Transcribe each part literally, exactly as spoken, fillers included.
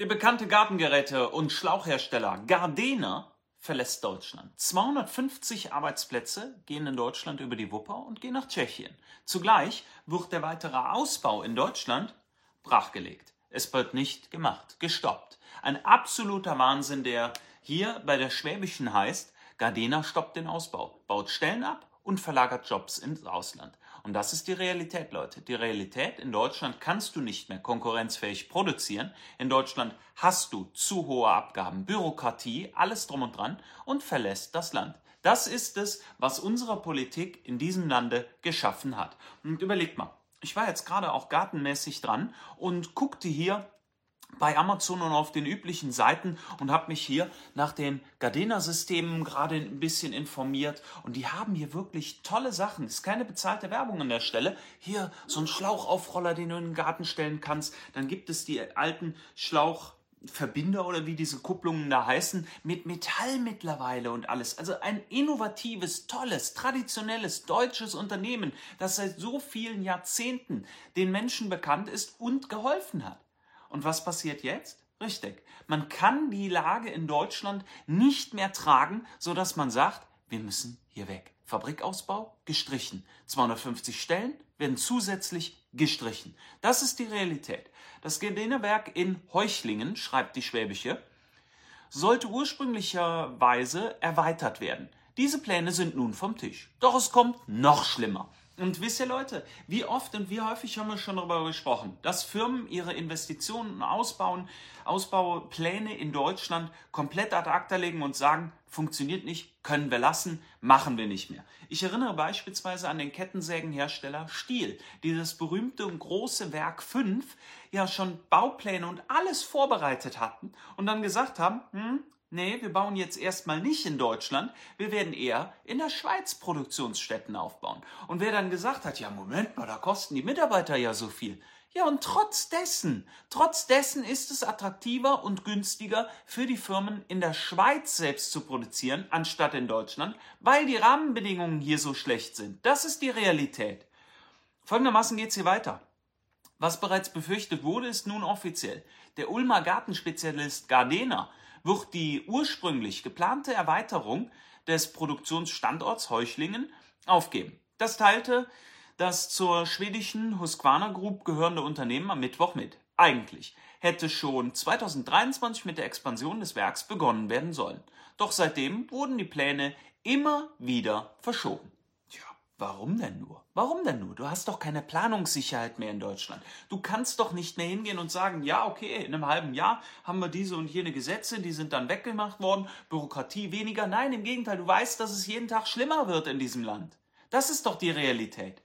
Der bekannte Gartengeräte- und Schlauchhersteller Gardena verlässt Deutschland. zweihundertfünfzig Arbeitsplätze gehen in Deutschland über die Wupper und gehen nach Tschechien. Zugleich wird der weitere Ausbau in Deutschland brachgelegt. Es wird nicht gemacht, gestoppt. Ein absoluter Wahnsinn, der hier bei der Schwäbischen heißt: Gardena stoppt den Ausbau, baut Stellen ab und verlagert Jobs ins Ausland. Und das ist die Realität, Leute. Die Realität: in Deutschland kannst du nicht mehr konkurrenzfähig produzieren. In Deutschland hast du zu hohe Abgaben, Bürokratie, alles drum und dran und verlässt das Land. Das ist es, was unsere Politik in diesem Lande geschaffen hat. Und überlegt mal, ich war jetzt gerade auch gartenmäßig dran und guckte hier bei Amazon und auf den üblichen Seiten und habe mich hier nach den Gardena-Systemen gerade ein bisschen informiert. Und die haben hier wirklich tolle Sachen. Ist keine bezahlte Werbung an der Stelle. Hier so ein Schlauchaufroller, den du in den Garten stellen kannst. Dann gibt es die alten Schlauchverbinder oder wie diese Kupplungen da heißen, mit Metall mittlerweile und alles. Also ein innovatives, tolles, traditionelles deutsches Unternehmen, das seit so vielen Jahrzehnten den Menschen bekannt ist und geholfen hat. Und was passiert jetzt? Richtig, man kann die Lage in Deutschland nicht mehr tragen, sodass man sagt, wir müssen hier weg. Fabrikausbau gestrichen. zweihundertfünfzig Stellen werden zusätzlich gestrichen. Das ist die Realität. Das Gardena-Werk in Heuchlingen, schreibt die Schwäbische, sollte ursprünglicherweise erweitert werden. Diese Pläne sind nun vom Tisch. Doch es kommt noch schlimmer. Und wisst ihr, Leute, wie oft und wie häufig haben wir schon darüber gesprochen, dass Firmen ihre Investitionen ausbauen, Ausbaupläne in Deutschland komplett ad acta legen und sagen, funktioniert nicht, können wir lassen, machen wir nicht mehr. Ich erinnere beispielsweise an den Kettensägenhersteller Stihl, die das berühmte und große Werk fünf ja schon Baupläne und alles vorbereitet hatten und dann gesagt haben, hm, nee, wir bauen jetzt erstmal nicht in Deutschland, wir werden eher in der Schweiz Produktionsstätten aufbauen. Und wer dann gesagt hat, ja Moment mal, da kosten die Mitarbeiter ja so viel. Ja, und trotz dessen, trotz dessen ist es attraktiver und günstiger für die Firmen in der Schweiz selbst zu produzieren, anstatt in Deutschland, weil die Rahmenbedingungen hier so schlecht sind. Das ist die Realität. Folgendermaßen geht es hier weiter. Was bereits befürchtet wurde, ist nun offiziell. Der Ulmer Gartenspezialist Gardena wird die ursprünglich geplante Erweiterung des Produktionsstandorts Heuchlingen aufgeben. Das teilte das zur schwedischen Husqvarna Group gehörende Unternehmen am Mittwoch mit. Eigentlich hätte schon zweitausenddreiundzwanzig mit der Expansion des Werks begonnen werden sollen. Doch seitdem wurden die Pläne immer wieder verschoben. Tja, warum denn nur? Warum denn nur? Du hast doch keine Planungssicherheit mehr in Deutschland. Du kannst doch nicht mehr hingehen und sagen, ja, okay, in einem halben Jahr haben wir diese und jene Gesetze, die sind dann weggemacht worden, Bürokratie weniger. Nein, im Gegenteil, du weißt, dass es jeden Tag schlimmer wird in diesem Land. Das ist doch die Realität.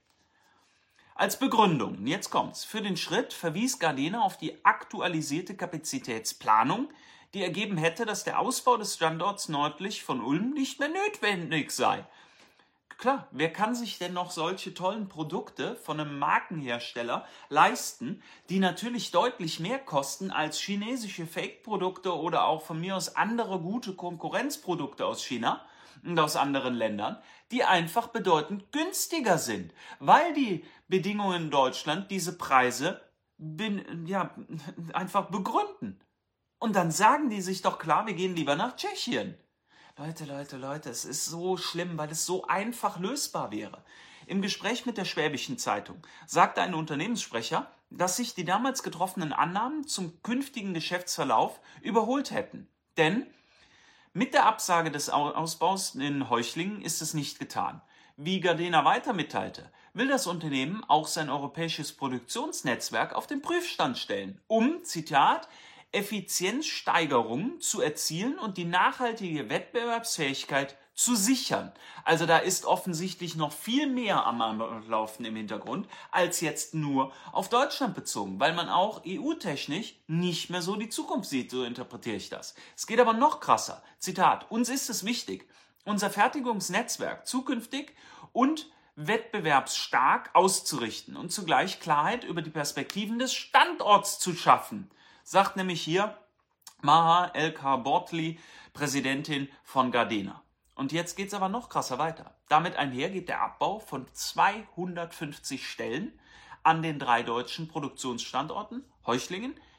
Als Begründung, jetzt kommt's, für den Schritt verwies Gardena auf die aktualisierte Kapazitätsplanung, die ergeben hätte, dass der Ausbau des Standorts nördlich von Ulm nicht mehr notwendig sei. Klar, wer kann sich denn noch solche tollen Produkte von einem Markenhersteller leisten, die natürlich deutlich mehr kosten als chinesische Fake-Produkte oder auch von mir aus andere gute Konkurrenzprodukte aus China und aus anderen Ländern, die einfach bedeutend günstiger sind, weil die Bedingungen in Deutschland diese Preise bin, ja, einfach begründen. Und dann sagen die sich doch klar, wir gehen lieber nach Tschechien. Leute, Leute, Leute, es ist so schlimm, weil es so einfach lösbar wäre. Im Gespräch mit der Schwäbischen Zeitung sagte ein Unternehmenssprecher, dass sich die damals getroffenen Annahmen zum künftigen Geschäftsverlauf überholt hätten. Denn mit der Absage des Ausbaus in Heuchlingen ist es nicht getan. Wie Gardena weiter mitteilte, will das Unternehmen auch sein europäisches Produktionsnetzwerk auf den Prüfstand stellen, um, Zitat, Effizienzsteigerungen zu erzielen und die nachhaltige Wettbewerbsfähigkeit zu sichern. Also da ist offensichtlich noch viel mehr am Laufen im Hintergrund, als jetzt nur auf Deutschland bezogen, weil man auch E U-technisch nicht mehr so die Zukunft sieht, so interpretiere ich das. Es geht aber noch krasser. Zitat, uns ist es wichtig, unser Fertigungsnetzwerk zukünftig und wettbewerbsstark auszurichten und zugleich Klarheit über die Perspektiven des Standorts zu schaffen. Sagt nämlich hier Maha El-Karbortli, Präsidentin von Gardena. Und jetzt geht es aber noch krasser weiter. Damit einher geht der Abbau von zweihundertfünfzig Stellen an den drei deutschen Produktionsstandorten Heuchlingen,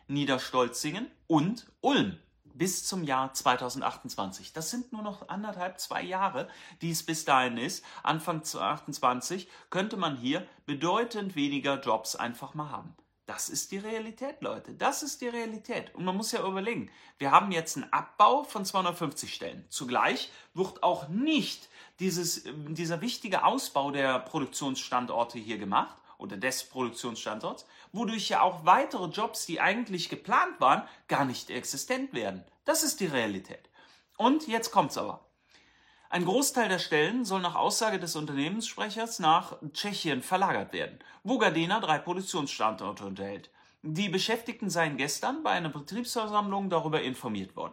Niederstolzingen und Ulm bis zum Jahr zweitausendachtundzwanzig. Das sind nur noch anderthalb, zwei Jahre, die es bis dahin ist. Anfang zweitausendachtundzwanzig könnte man hier bedeutend weniger Jobs einfach mal haben. Das ist die Realität, Leute. Das ist die Realität. Und man muss ja überlegen, wir haben jetzt einen Abbau von zweihundertfünfzig Stellen. Zugleich wird auch nicht dieses, dieser wichtige Ausbau der Produktionsstandorte hier gemacht oder des Produktionsstandorts, wodurch ja auch weitere Jobs, die eigentlich geplant waren, gar nicht existent werden. Das ist die Realität. Und jetzt kommt's aber. Ein Großteil der Stellen soll nach Aussage des Unternehmenssprechers nach Tschechien verlagert werden, wo Gardena drei Produktionsstandorte unterhält. Die Beschäftigten seien gestern bei einer Betriebsversammlung darüber informiert worden.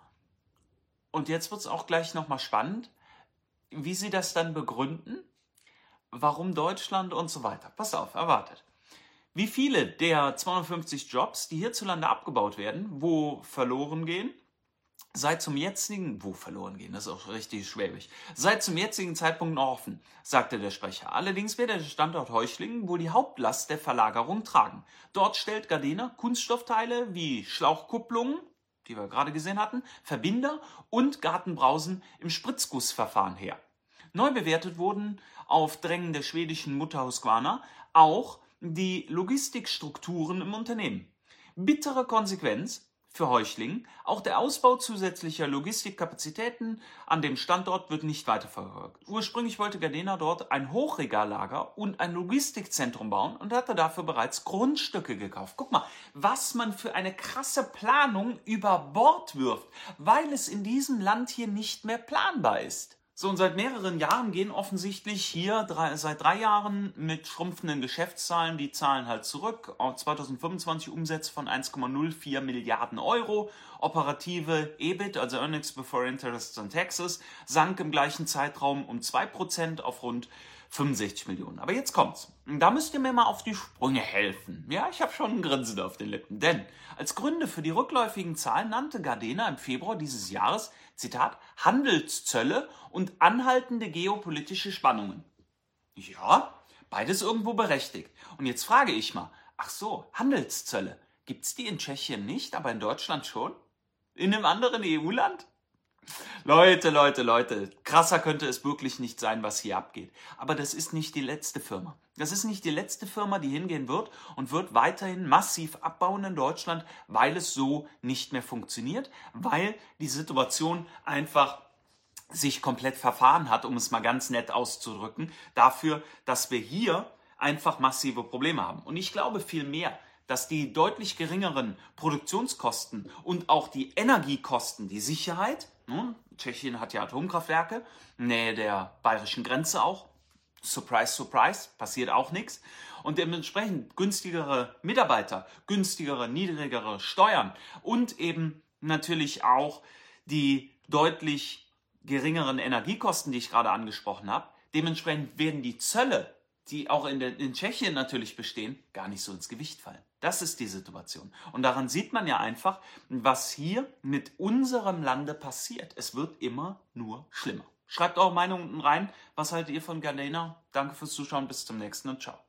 Und jetzt wird es auch gleich nochmal spannend, wie sie das dann begründen, warum Deutschland und so weiter. Passt auf, erwartet. Wie viele der zweihundertfünfzig Jobs, die hierzulande abgebaut werden, wo verloren gehen, Seit zum jetzigen, wo verloren gehen, das ist auch richtig schwäbisch, seit zum jetzigen Zeitpunkt noch offen, sagte der Sprecher. Allerdings werde der Standort Heuchlingen wohl die Hauptlast der Verlagerung tragen. Dort stellt Gardena Kunststoffteile wie Schlauchkupplungen, die wir gerade gesehen hatten, Verbinder und Gartenbrausen im Spritzgussverfahren her. Neu bewertet wurden auf Drängen der schwedischen Mutter Husqvarna auch die Logistikstrukturen im Unternehmen. Bittere Konsequenz für Heuchlingen. Auch der Ausbau zusätzlicher Logistikkapazitäten an dem Standort wird nicht weiterverfolgt. Ursprünglich wollte Gardena dort ein Hochregallager und ein Logistikzentrum bauen und hatte dafür bereits Grundstücke gekauft. Guck mal, was man für eine krasse Planung über Bord wirft, weil es in diesem Land hier nicht mehr planbar ist. So, und seit mehreren Jahren gehen offensichtlich hier, drei, seit drei Jahren mit schrumpfenden Geschäftszahlen, die Zahlen halt zurück. zweitausendfünfundzwanzig Umsätze von eins Komma null vier Milliarden Euro. Operative E B I T, also Earnings Before Interest and Taxes, sank im gleichen Zeitraum um zwei Prozent auf rund fünfundsechzig Millionen. Aber jetzt kommt's. Da müsst ihr mir mal auf die Sprünge helfen. Ja, ich habe schon ein Grinsen auf den Lippen. Denn als Gründe für die rückläufigen Zahlen nannte Gardena im Februar dieses Jahres, Zitat, Handelszölle und anhaltende geopolitische Spannungen. Ja, beides irgendwo berechtigt. Und jetzt frage ich mal, ach so, Handelszölle, gibt's die in Tschechien nicht, aber in Deutschland schon? In einem anderen E U-Land? Leute, Leute, Leute, krasser könnte es wirklich nicht sein, was hier abgeht. Aber das ist nicht die letzte Firma. Das ist nicht die letzte Firma, die hingehen wird und wird weiterhin massiv abbauen in Deutschland, weil es so nicht mehr funktioniert, weil die Situation einfach sich komplett verfahren hat, um es mal ganz nett auszudrücken, dafür, dass wir hier einfach massive Probleme haben. Und ich glaube vielmehr, dass die deutlich geringeren Produktionskosten und auch die Energiekosten, die Sicherheit, ne, Tschechien hat ja Atomkraftwerke, Nähe der bayerischen Grenze auch, surprise, surprise, passiert auch nichts, und dementsprechend günstigere Mitarbeiter, günstigere, niedrigere Steuern und eben natürlich auch die deutlich geringeren Energiekosten, die ich gerade angesprochen habe. Dementsprechend werden die Zölle, die auch in, der, in Tschechien natürlich bestehen, gar nicht so ins Gewicht fallen. Das ist die Situation. Und daran sieht man ja einfach, was hier mit unserem Lande passiert. Es wird immer nur schlimmer. Schreibt eure Meinung unten rein. Was haltet ihr von Gardena? Danke fürs Zuschauen. Bis zum nächsten und ciao.